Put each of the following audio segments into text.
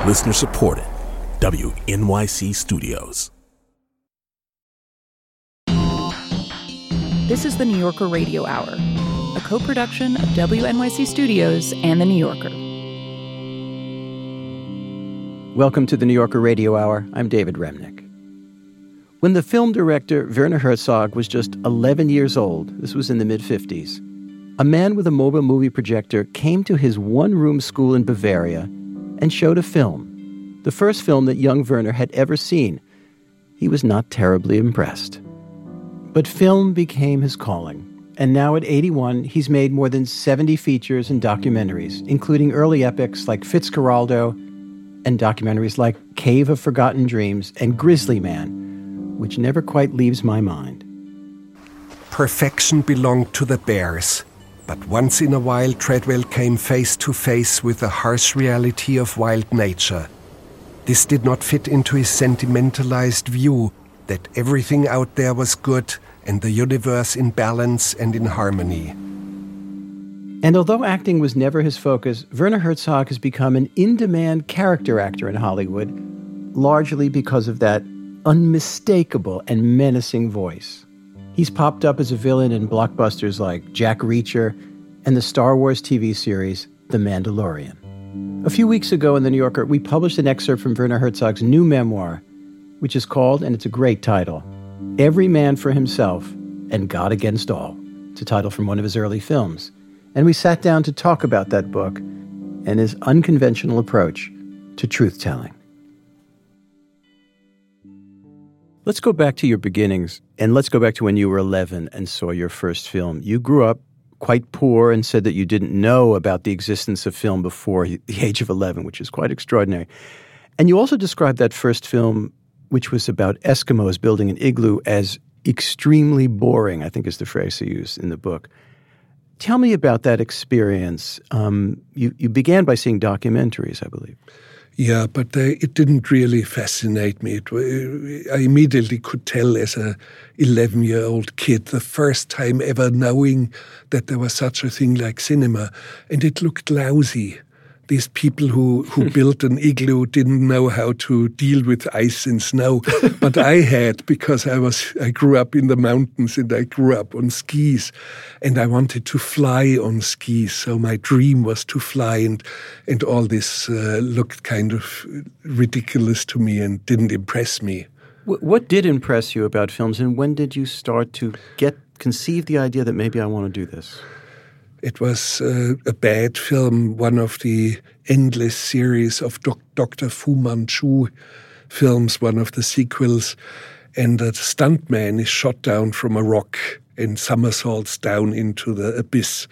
Listener supported. WNYC Studios. This is the New Yorker Radio Hour, a co-production of WNYC Studios and The New Yorker. Welcome to the New Yorker Radio Hour. I'm David Remnick. When the film director Werner Herzog was just 11 years old, this was in the mid-50s, a man with a mobile movie projector came to his one-room school in Bavaria and showed a film, the first film that young Werner had ever seen. He was not terribly impressed. But film became his calling, and now at 81, he's made more than 70 features and documentaries, including early epics like Fitzcarraldo and documentaries like Cave of Forgotten Dreams and Grizzly Man, which never quite leaves my mind. Perfection belonged to the bears, but once in a while Treadwell came face to face with the harsh reality of wild nature. This did not fit into his sentimentalized view that everything out there was good and the universe in balance and in harmony. And although acting was never his focus, Werner Herzog has become an in-demand character actor in Hollywood, largely because of that unmistakable and menacing voice. He's popped up as a villain in blockbusters like Jack Reacher and the Star Wars TV series The Mandalorian. A few weeks ago in The New Yorker, we published an excerpt from Werner Herzog's new memoir, which is called, and it's a great title, Every Man for Himself and God Against All. It's a title from one of his early films. And we sat down to talk about that book and his unconventional approach to truth-telling. Let's go back to your beginnings, and let's go back to when you were 11 and saw your first film. You grew up quite poor and said that you didn't know about the existence of film before the age of 11, which is quite extraordinary. And you also described that first film, which was about Eskimos building an igloo, as extremely boring, I think is the phrase you used in the book. Tell me about that experience. You began by seeing documentaries, I believe. Yeah, but it didn't really fascinate me. I immediately could tell as a 11-year-old kid, the first time ever knowing that there was such a thing like cinema, and it looked lousy. These people who built an igloo didn't know how to deal with ice and snow, but I had, because I grew up in the mountains and I grew up on skis, and I wanted to fly on skis. So my dream was to fly, and all this looked kind of ridiculous to me and didn't impress me. What did impress you about films, and when did you start to conceive the idea that maybe I want to do this? It was a bad film, one of the endless series of Dr. Fu Manchu films, one of the sequels. And a stuntman is shot down from a rock and somersaults down into the abyss.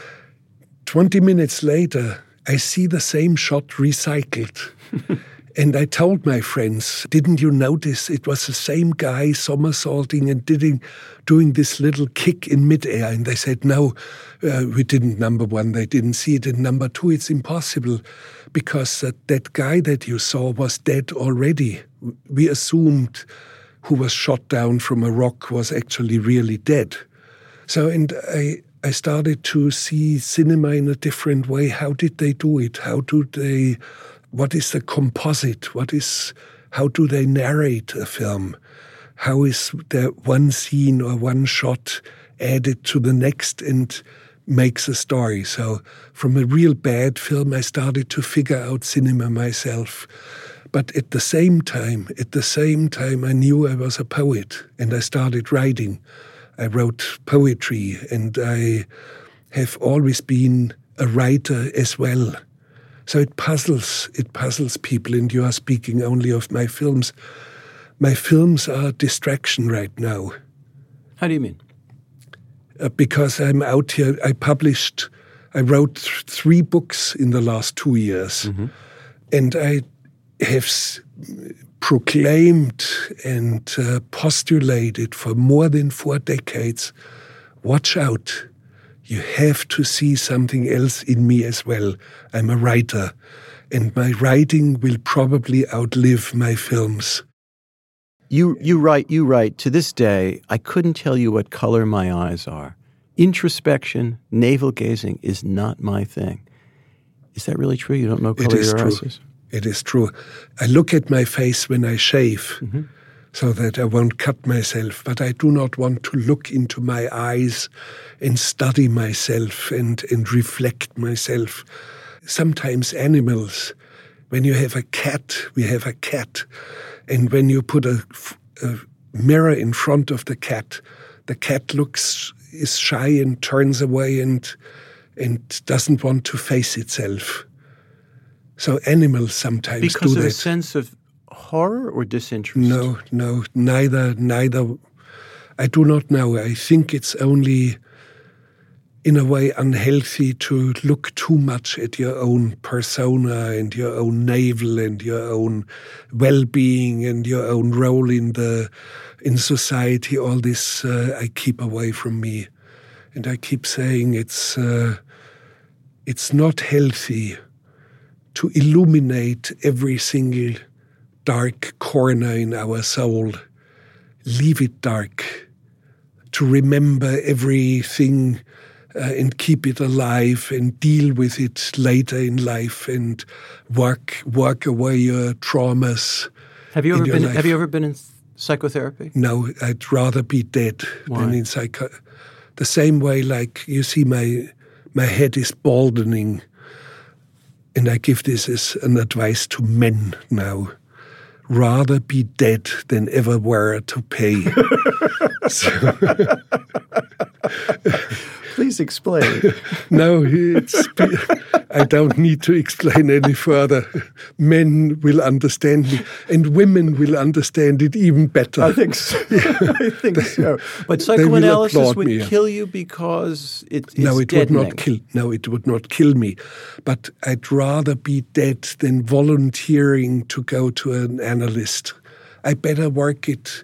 20 minutes later, I see the same shot recycled. And I told my friends, didn't you notice it was the same guy somersaulting and doing this little kick in midair? And they said, no, we didn't. Number one, they didn't see it. And number two, it's impossible because that guy that you saw was dead already. We assumed who was shot down from a rock was actually really dead. So, and I started to see cinema in a different way. How did they do it? What is the composite? How do they narrate a film? How is the one scene or one shot added to the next and makes a story? So from a real bad film, I started to figure out cinema myself. But at the same time, I knew I was a poet and I started writing. I wrote poetry and I have always been a writer as well. So it puzzles people, and you are speaking only of my films. My films are a distraction right now. How do you mean? Because I'm out here. I wrote 3 books in the last 2 years. Mm-hmm. And I have proclaimed and postulated for more than 4 decades, watch out. You have to see something else in me as well. I'm a writer, and my writing will probably outlive my films. You write. To this day, I couldn't tell you what color my eyes are. Introspection, navel gazing is not my thing. Is that really true? You don't know color your eyes is? It is true. I look at my face when I shave so that I won't cut myself, but I do not want to look into my eyes and study myself and reflect myself. Sometimes animals, when you have a cat, we have a cat, and when you put a mirror in front of the cat is shy and turns away and doesn't want to face itself. So animals sometimes because do that. Because of a sense of horror or disinterest? No, neither. I do not know. I think it's only, in a way, unhealthy to look too much at your own persona and your own navel and your own well-being and your own role in society. All this I keep away from me. And I keep saying it's not healthy to illuminate every single dark corner in our soul. Leave it dark. To remember everything and keep it alive and deal with it later in life and work away your traumas. Have you ever been in psychotherapy? No, I'd rather be dead than in the same way, like you see my head is baldening. And I give this as an advice to men now. Rather be dead than ever wear a toupee. Please explain. No, I don't need to explain any further. Men will understand me, and women will understand it even better. I think so. I think so. But psychoanalysis would kill you because it's deadening. It would not kill me. But I'd rather be dead than volunteering to go to an analyst. I better work it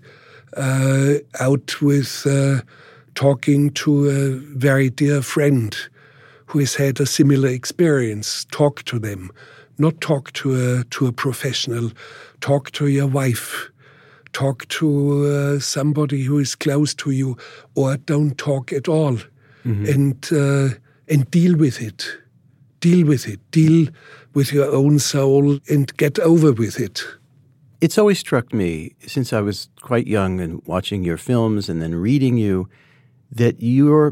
out with talking to a very dear friend who has had a similar experience. Talk to them, not talk to a professional. Talk to your wife. Talk to somebody who is close to you, or don't talk at all, and deal with it. Deal with it. Deal with your own soul and get over with it. It's always struck me, since I was quite young and watching your films and then reading you, that your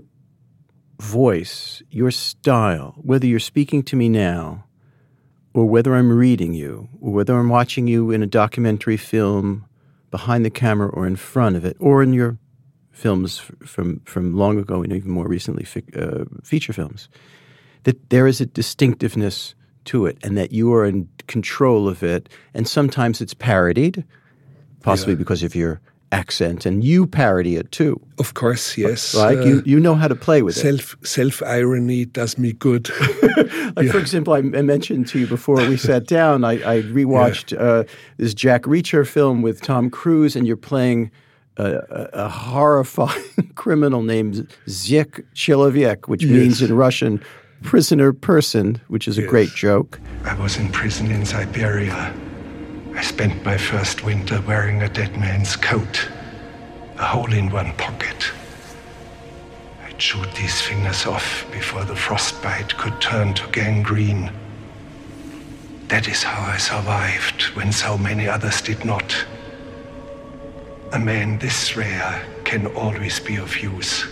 voice, your style, whether you're speaking to me now or whether I'm reading you or whether I'm watching you in a documentary film behind the camera or in front of it, or in your films from long ago and even more recently, feature films, that there is a distinctiveness to it and that you are in control of it. And sometimes it's parodied, possibly because of your accent, and you parody it too. Of course, yes. Right? You know how to play with it. Self-irony does me good. For example, I mentioned to you before we sat down, I rewatched this Jack Reacher film with Tom Cruise, and you're playing a horrifying criminal named Zyek Chiloviek, which means in Russian, prisoner person, which is a great joke. I was in prison in Siberia. I spent my first winter wearing a dead man's coat, a hole in one pocket. I'd shoot these fingers off before the frostbite could turn to gangrene. That is how I survived when so many others did not. A man this rare can always be of use.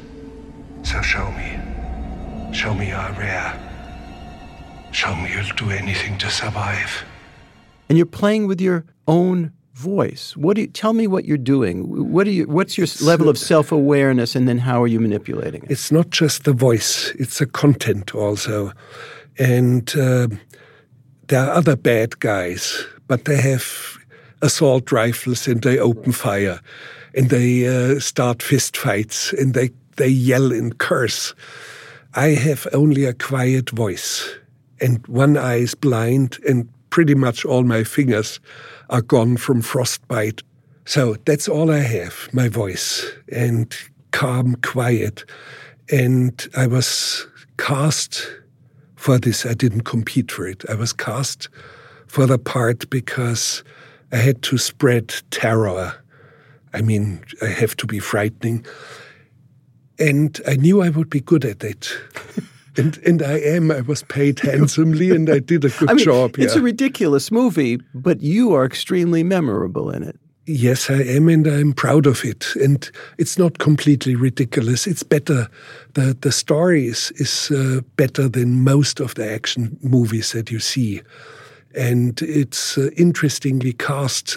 So show me you are rare. Show me you'll do anything to survive. And you're playing with your own voice. Tell me what you're doing? What's your level of self-awareness, and then how are you manipulating it? It's not just the voice; it's the content also. And there are other bad guys, but they have assault rifles and they open fire, and they start fist fights, and they yell and curse. I have only a quiet voice, and one eye is blind, and pretty much all my fingers are gone from frostbite. So that's all I have, my voice, and calm, quiet. And I was cast for this. I didn't compete for it. I was cast for the part because I had to spread terror. I mean, I have to be frightening. And I knew I would be good at it. And I am. I was paid handsomely, and I did a good job. It's a ridiculous movie, but you are extremely memorable in it. Yes, I am, and I'm proud of it. And it's not completely ridiculous. It's better. The story is better than most of the action movies that you see. And it's interestingly cast.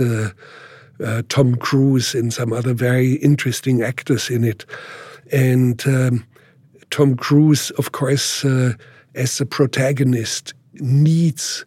Tom Cruise and some other very interesting actors in it. And Tom Cruise, of course, as the protagonist, needs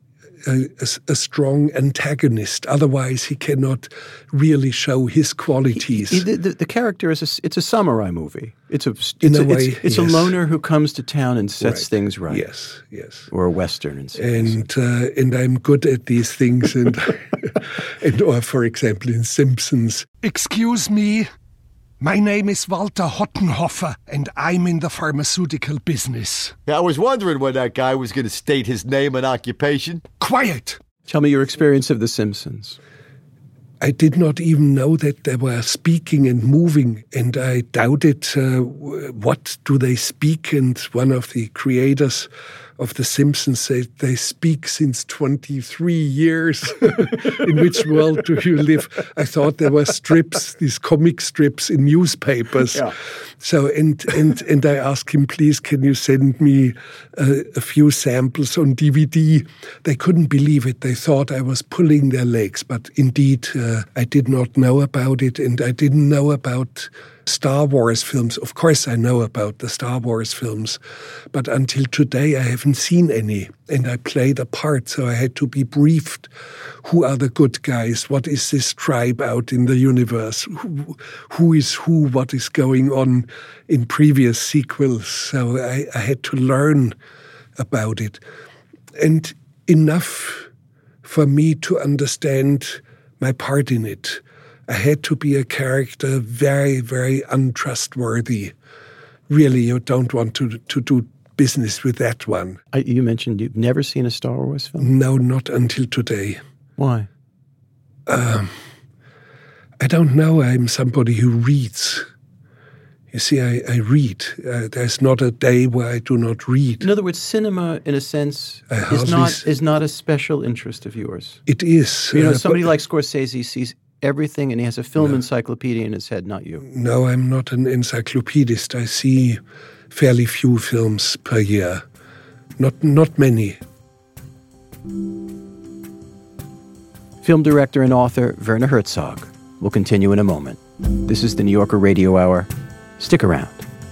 a strong antagonist. Otherwise, he cannot really show his qualities. The character is it's a samurai movie. It's yes. a loner who comes to town and sets things right. Yes. Or a Western. And I'm good at these things. And or, for example, in Simpsons. Excuse me. My name is Walter Hottenhoffer, and I'm in the pharmaceutical business. I was wondering when that guy was going to state his name and occupation. Quiet! Tell me your experience of The Simpsons. I did not even know that they were speaking and moving, and I doubted what do they speak. And one of the creators of The Simpsons said they speak since 23 years. In which world do you live? I thought there were strips, these comic strips in newspapers. Yeah. So and I asked him, please, can you send me a few samples on DVD? They couldn't believe it. They thought I was pulling their legs, but indeed I did not know about it, and I didn't know about Star Wars films. Of course I know about the Star Wars films, but until today I haven't seen any, and I played a part, so I had to be briefed. Who are the good guys? What is this tribe out in the universe? Who is who? What is going on in previous sequels? So I had to learn about it. And enough for me to understand my part in it. I had to be a character very, very untrustworthy. Really, you don't want to do business with that one. You mentioned you've never seen a Star Wars film? No, not until today. Why? I don't know. I'm somebody who reads. You see, I read. There's not a day where I do not read. In other words, cinema, in a sense, is not a special interest of yours. It is. You know, somebody like Scorsese sees everything, and he has a film encyclopedia in his head, not you. No, I'm not an encyclopedist. I see fairly few films per year. Not many. Film director and author Werner Herzog will continue in a moment. This is the New Yorker Radio Hour. Stick around.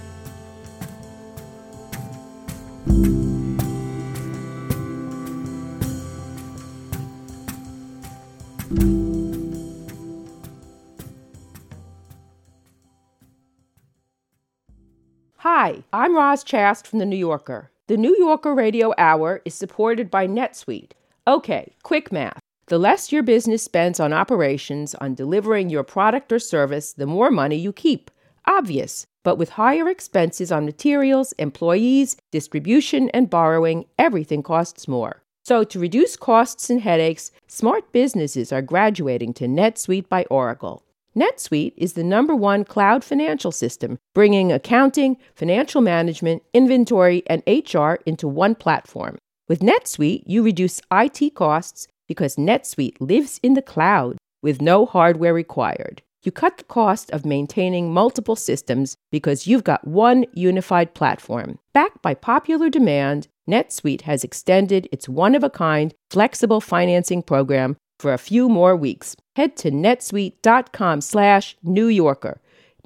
Hi, I'm Roz Chast from The New Yorker. The New Yorker Radio Hour is supported by NetSuite. Okay, quick math. The less your business spends on operations, on delivering your product or service, the more money you keep. Obvious. But with higher expenses on materials, employees, distribution, and borrowing, everything costs more. So to reduce costs and headaches, smart businesses are graduating to NetSuite by Oracle. NetSuite is the #1 cloud financial system, bringing accounting, financial management, inventory, and HR into one platform. With NetSuite, you reduce IT costs because NetSuite lives in the cloud with no hardware required. You cut the cost of maintaining multiple systems because you've got one unified platform. Backed by popular demand, NetSuite has extended its one-of-a-kind flexible financing program for a few more weeks. Head to netsuite.com/New Yorker.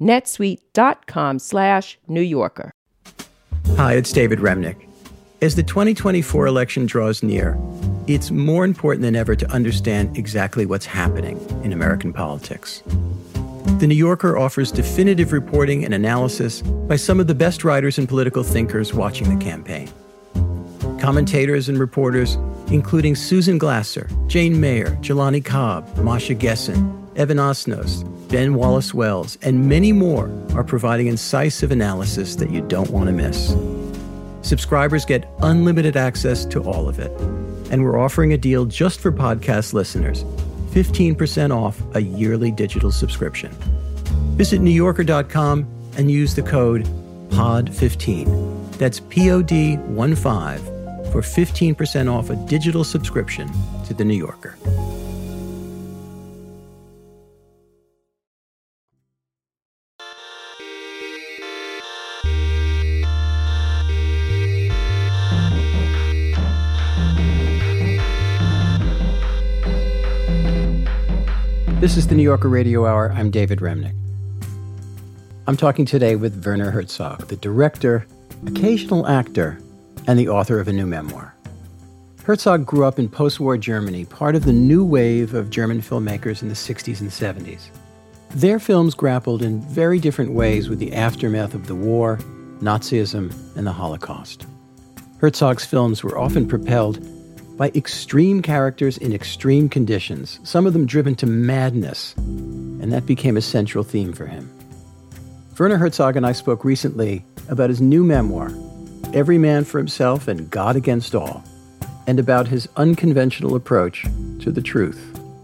netsuite.com/New Yorker. Hi, it's David Remnick. As the 2024 election draws near, it's more important than ever to understand exactly what's happening in American politics. The New Yorker offers definitive reporting and analysis by some of the best writers and political thinkers watching the campaign. Commentators and reporters, including Susan Glasser, Jane Mayer, Jelani Cobb, Masha Gessen, Evan Osnos, Ben Wallace-Wells, and many more are providing incisive analysis that you don't want to miss. Subscribers get unlimited access to all of it. And we're offering a deal just for podcast listeners, 15% off a yearly digital subscription. Visit NewYorker.com and use the code POD15. That's POD15 for 15% off a digital subscription to The New Yorker. This is the New Yorker Radio Hour. I'm David Remnick. I'm talking today with Werner Herzog, the director, occasional actor, and the author of a new memoir. Herzog grew up in post-war Germany, part of the new wave of German filmmakers in the 60s and 70s. Their films grappled in very different ways with the aftermath of the war, Nazism, and the Holocaust. Herzog's films were often propelled by extreme characters in extreme conditions, some of them driven to madness, and that became a central theme for him. Werner Herzog and I spoke recently about his new memoir, Every Man for Himself and God Against All, and about his unconventional approach to the truth.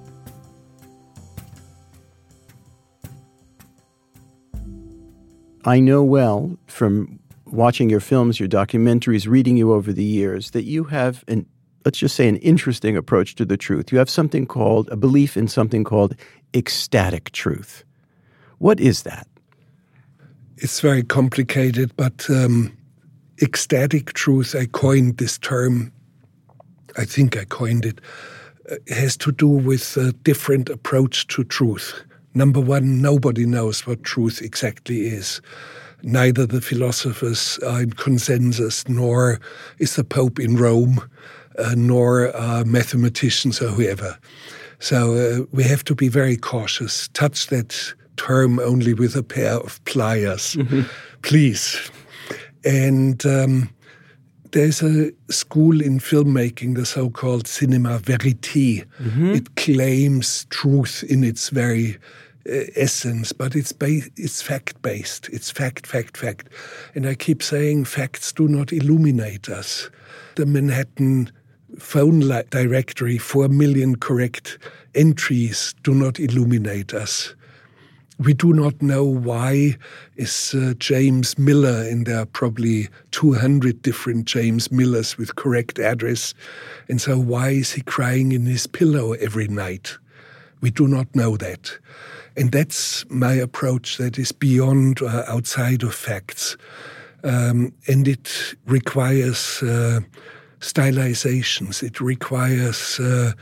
I know well from watching your films, your documentaries, reading you over the years, that you have let's just say an interesting approach to the truth. You have a belief in something called ecstatic truth. What is that? It's very complicated, but ecstatic truth, I coined this term. I think I coined it. It has to do with a different approach to truth. Number one, nobody knows what truth exactly is. Neither the philosophers are in consensus, nor is the Pope in Rome, nor are mathematicians or whoever. So we have to be very cautious. Touch that term only with a pair of pliers, please. And there's a school in filmmaking, the so-called cinema verité. It claims truth in its very essence, but it's fact-based. It's fact. And I keep saying facts do not illuminate us. The Manhattan phone directory, 4 million correct entries do not illuminate us. We do not know why is James Miller, and there are probably 200 different James Millers with correct address, and so why is he crying in his pillow every night? We do not know that. And that's my approach, that is beyond or outside of facts. And it requires stylizations. It requires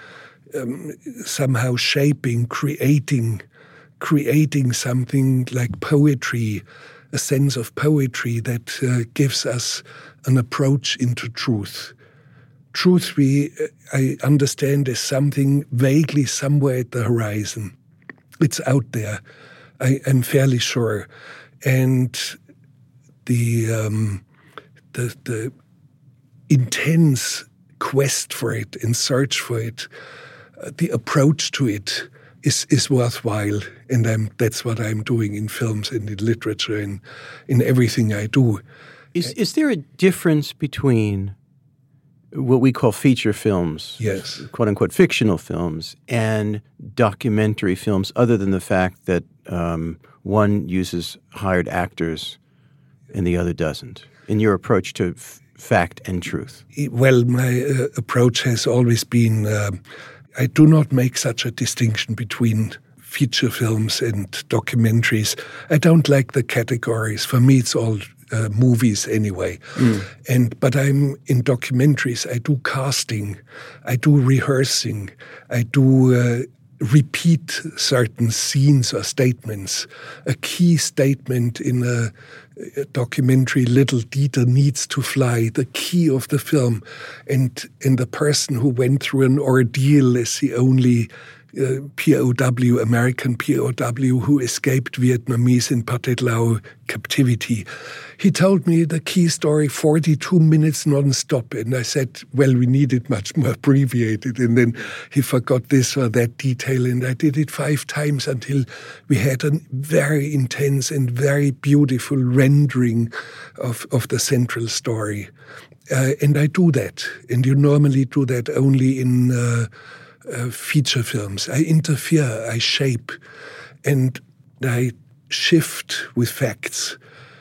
somehow shaping, creating something like poetry, a sense of poetry that gives us an approach into truth. Truth, I understand, is something vaguely somewhere at the horizon. It's out there, I'm fairly sure. And the intense quest for it and search for it, the approach to it is worthwhile. And that's what I'm doing in films and in literature and in everything I do. Is there a difference between what we call feature films, yes, quote-unquote fictional films, and documentary films, other than the fact that one uses hired actors and the other doesn't, in your approach to fact and truth? Well, my approach has always been, I do not make such a distinction between feature films and documentaries. I don't like the categories. For me, it's all movies anyway. But I'm in documentaries. I do casting. I do rehearsing. I do repeat certain scenes or statements. A key statement in a documentary, Little Dieter Needs to Fly, the key of the film. And the person who went through an ordeal is the only POW, American POW, who escaped Vietnamese in Pathet Lao captivity. He told me the key story, 42 minutes non-stop. And I said, well, we need it much more abbreviated. And then he forgot this or that detail. And I did it 5 times until we had a very intense and very beautiful rendering of the central story. And I do that. And you normally do that only in feature films. I interfere, I shape, and I shift with facts.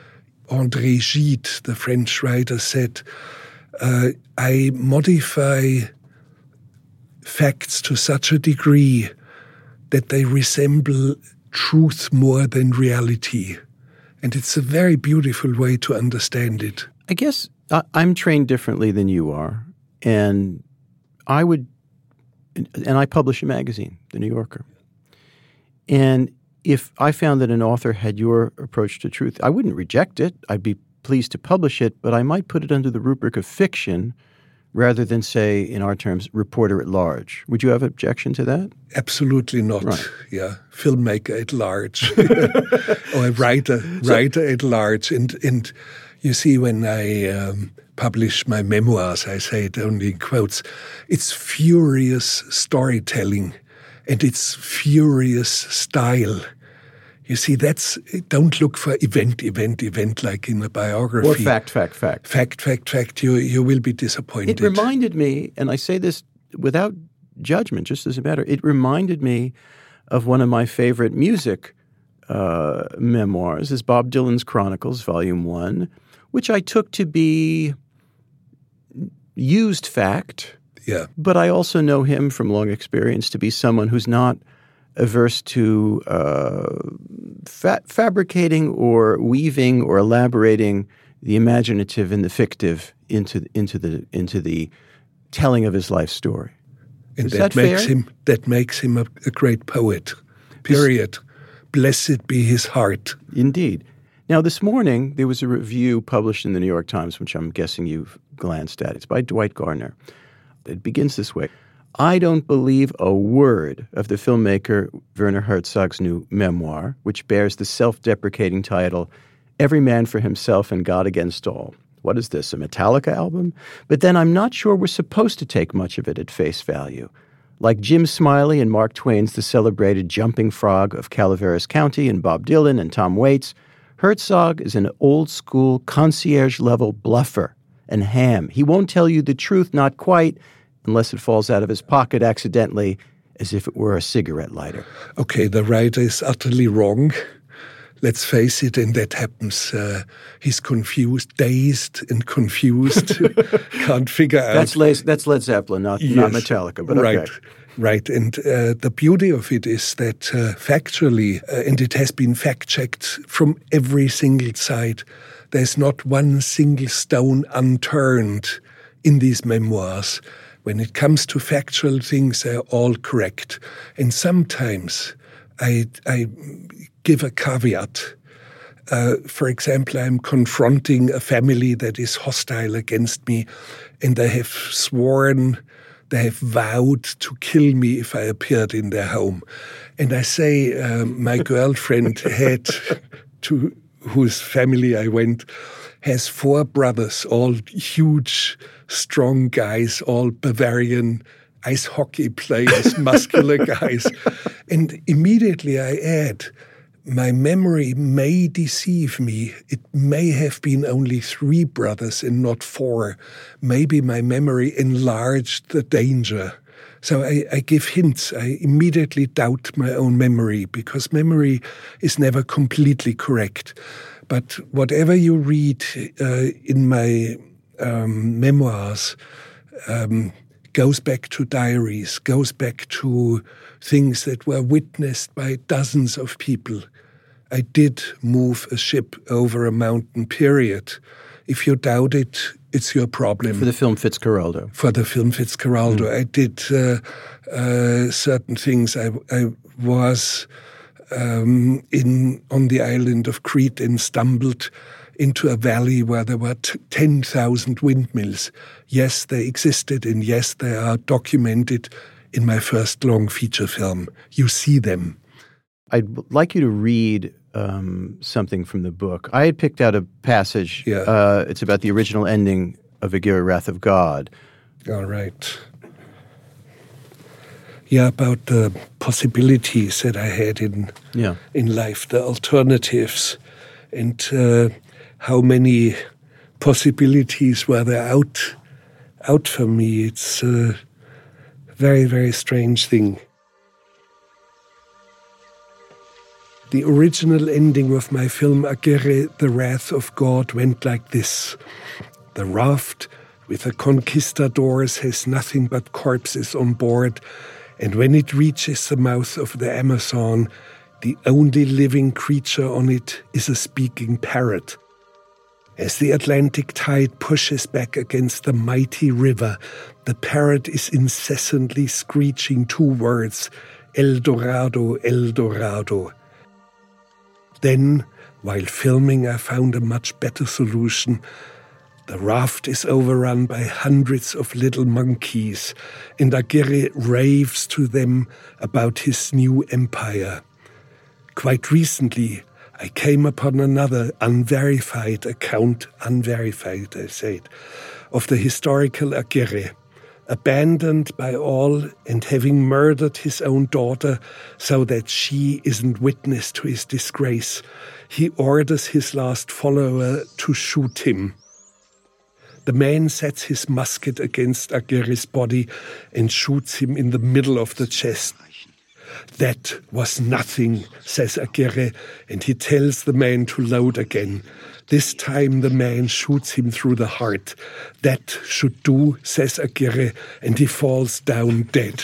André Gide, the French writer, said, I modify facts to such a degree that they resemble truth more than reality. And it's a very beautiful way to understand it. I guess I'm trained differently than you are. And I publish a magazine, The New Yorker. And if I found that an author had your approach to truth, I wouldn't reject it. I'd be pleased to publish it, but I might put it under the rubric of fiction rather than, say, in our terms, reporter at large. Would you have objection to that? Absolutely not. Right. Yeah, filmmaker at large, or a writer at large. And you see, when I publish my memoirs, I say it only in quotes. It's furious storytelling, and it's furious style. You see, don't look for event like in a biography. Or fact. Fact. You will be disappointed. It reminded me, and I say this without judgment, just as a matter, it reminded me of one of my favorite music memoirs, is Bob Dylan's Chronicles, Volume 1, which I took to be used fact. Yeah. But I also know him from long experience to be someone who's not averse to fabricating or weaving or elaborating the imaginative and the fictive into the telling of his life story. And that makes him a great poet. Period. Blessed be his heart. Indeed. Now, this morning, there was a review published in the New York Times, which I'm guessing you've glanced at. It's by Dwight Gardner. It begins this way. I don't believe a word of the filmmaker Werner Herzog's new memoir, which bears the self-deprecating title, Every Man for Himself and God Against All. What is this, a Metallica album? But then I'm not sure we're supposed to take much of it at face value. Like Jim Smiley and Mark Twain's The Celebrated Jumping Frog of Calaveras County and Bob Dylan and Tom Waits, Herzog is an old-school concierge-level bluffer and ham. He won't tell you the truth, not quite, unless it falls out of his pocket accidentally, as if it were a cigarette lighter. Okay, the writer is utterly wrong. Let's face it, and that happens. He's confused, dazed and confused, can't figure out. That's Led Zeppelin, not Metallica, but okay. Right. And the beauty of it is that factually, and it has been fact-checked from every single side, there's not one single stone unturned in these memoirs. When it comes to factual things, they're all correct. And sometimes I give a caveat. For example, I'm confronting a family that is hostile against me, and they have vowed to kill me if I appeared in their home. And I say, my girlfriend to whose family I went, has 4 brothers, all huge, strong guys, all Bavarian ice hockey players, muscular guys. And immediately I add, my memory may deceive me. It may have been only 3 brothers and not 4. Maybe my memory enlarged the danger. So I give hints. I immediately doubt my own memory, because memory is never completely correct. But whatever you read in my memoirs goes back to diaries, goes back to things that were witnessed by dozens of people. I did move a ship over a mountain, period. If you doubt it, it's your problem. For the film Fitzcarraldo. I did certain things. I was on the island of Crete and stumbled into a valley where there were 10,000 windmills. Yes, they existed, and yes, they are documented in my first long feature film. You see them. I'd like you to read something from the book. I had picked out a passage. Yeah. It's about the original ending of Aguirre, Wrath of God. All right. Yeah, about the possibilities that I had in life, the alternatives, and how many possibilities were there out for me. It's a very, very strange thing. The original ending of my film Aguirre, The Wrath of God, went like this. The raft with the conquistadors has nothing but corpses on board, and when it reaches the mouth of the Amazon, the only living creature on it is a speaking parrot. As the Atlantic tide pushes back against the mighty river, the parrot is incessantly screeching 2 words, El Dorado, El Dorado. Then, while filming, I found a much better solution. The raft is overrun by hundreds of little monkeys, and Aguirre raves to them about his new empire. Quite recently, I came upon another unverified account, unverified, I said, of the historical Aguirre. Abandoned by all and having murdered his own daughter so that she isn't witness to his disgrace, he orders his last follower to shoot him. The man sets his musket against Aguirre's body and shoots him in the middle of the chest. That was nothing, says Aguirre, and he tells the man to load again. This time the man shoots him through the heart. That should do, says Aguirre, and he falls down dead.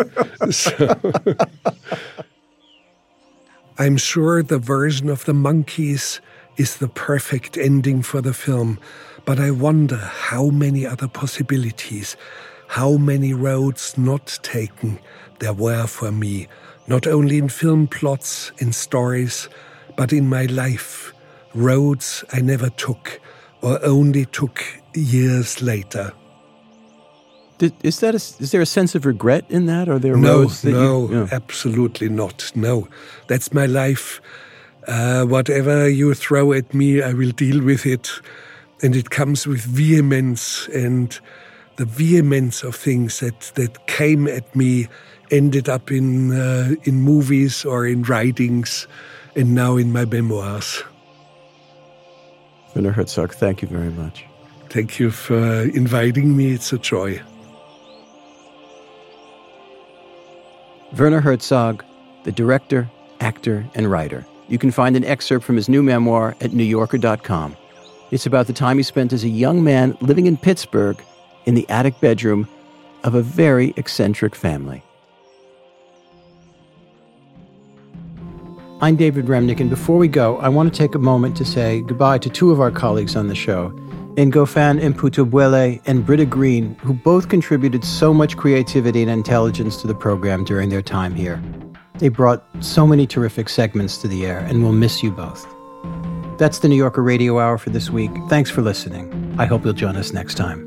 I'm sure the version of the monkeys is the perfect ending for the film, but I wonder how many other possibilities, how many roads not taken there were for me, not only in film plots and stories, but in my life, roads I never took or only took years later. Is there a sense of regret in that? Are there No, roads that absolutely not. No, that's my life. Whatever you throw at me, I will deal with it. And it comes with vehemence, and the vehemence of things that came at me ended up in movies or in writings, and now in my memoirs. Werner Herzog, thank you very much. Thank you for inviting me. It's a joy. Werner Herzog, the director, actor, and writer. You can find an excerpt from his new memoir at NewYorker.com. It's about the time he spent as a young man living in Pittsburgh in the attic bedroom of a very eccentric family. I'm David Remnick, and before we go, I want to take a moment to say goodbye to 2 of our colleagues on the show, Ngofan Mputubwele and Britta Green, who both contributed so much creativity and intelligence to the program during their time here. They brought so many terrific segments to the air, and we'll miss you both. That's the New Yorker Radio Hour for this week. Thanks for listening. I hope you'll join us next time.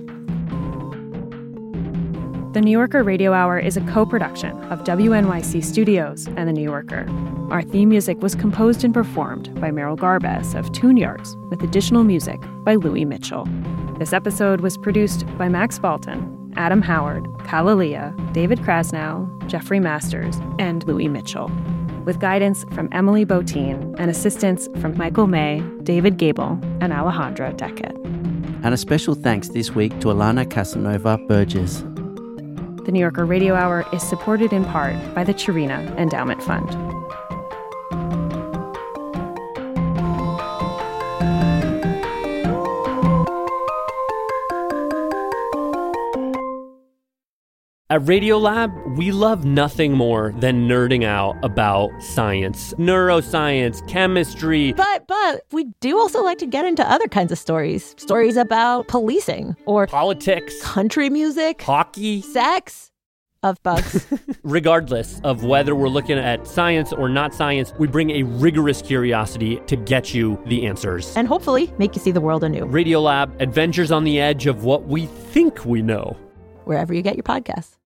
The New Yorker Radio Hour is a co-production of WNYC Studios and The New Yorker. Our theme music was composed and performed by Meryl Garbes of Tune Yards, with additional music by Louis Mitchell. This episode was produced by Max Balton, Adam Howard, Kalalia, David Krasnow, Jeffrey Masters, and Louis Mitchell, with guidance from Emily Botine and assistance from Michael May, David Gable, and Alejandra Deckett. And a special thanks this week to Alana Casanova Burgess. The New Yorker Radio Hour is supported in part by the Chirina Endowment Fund. At Radiolab, we love nothing more than nerding out about science, neuroscience, chemistry. But we do also like to get into other kinds of stories. Stories about policing or politics, country music, hockey, sex, of bugs. Regardless of whether we're looking at science or not science, we bring a rigorous curiosity to get you the answers. And hopefully make you see the world anew. Radiolab, adventures on the edge of what we think we know. Wherever you get your podcasts.